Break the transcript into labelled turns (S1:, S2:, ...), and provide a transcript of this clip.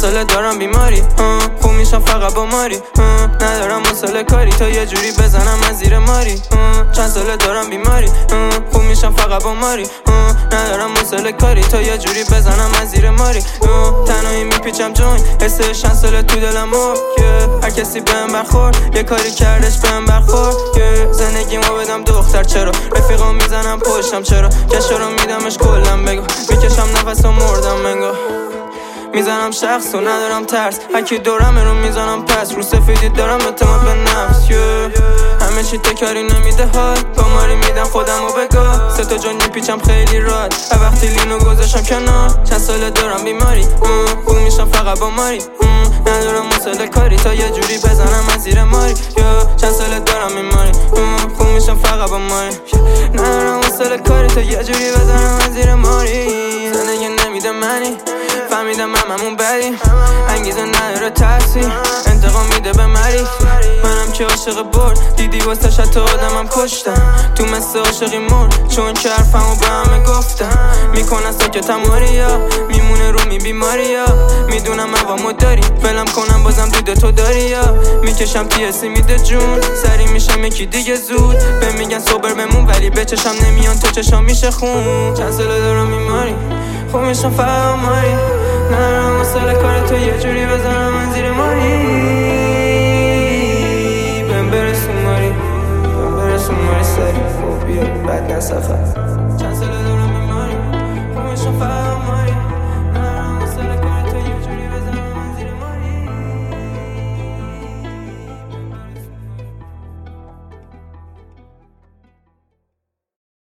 S1: ساله دارم بیماری خوب میشم فقط با ماری ندارم مسئله کاری تا یه جوری بزنم از زیر ماری چند ساله دارم بیماری خوب میشم فقط با ماری ندارم مسئله کاری تا یه جوری بزنم از زیر ماری تنهایی میپیچم جوین حسه چند ساله تو دلم هر کسی بهم برخورد یه کاری کردش بهم برخورد زندگیمو بدم دختر چرا رفیقام میزنم پشتم چرا کشا رو میدمش کلم بگو میکشم نفس و مردم منگو میزنم شخص و ندارم ترس هرکی دورم رو میزنم پس رو سفیدی دارم اعتماد به نفس همه چی تکاری نمیده حال با ماری میدم خودم و بگاه سه تا جان میپیچم خیلی راحت وقتی لینو گذاشم کنار چند ساله دارم بیماری خوب میشم فقط با ماری ندارم مسئله کاری تا یه جوری بزنم از زیر ماری چند ساله دارم بیماری خوب میشم فقط با ماری ندارم مسئله کاری تا یه جوری بزنم از زیر ماری زندگی نمیده منی فهمیدم هممون بدیم انگیزه نداره ترسی انتقام میده به مری منم که عاشق برد دیدی واسه حتی آدمم کشتم تو مثل عاشقی مرد چون که حرفمو به همه گفتم میکنن ساکتم ماریا میمونه رو می بیماریا میدونم هوامو داری فلم کنم بازم دود تو داری یا میکشم تیسی میده جون سری میشم یکی دیگه زود به میگن صبر بمون ولی به چشم نمیان تو چشم میشه خون چند ساله دارم بیماری خوب میشم فقط ماری ندارم مسئله کار تو یه جوری بزنم من زیر ماری بهم برسون ماری سری خوب بیا بعد نصفه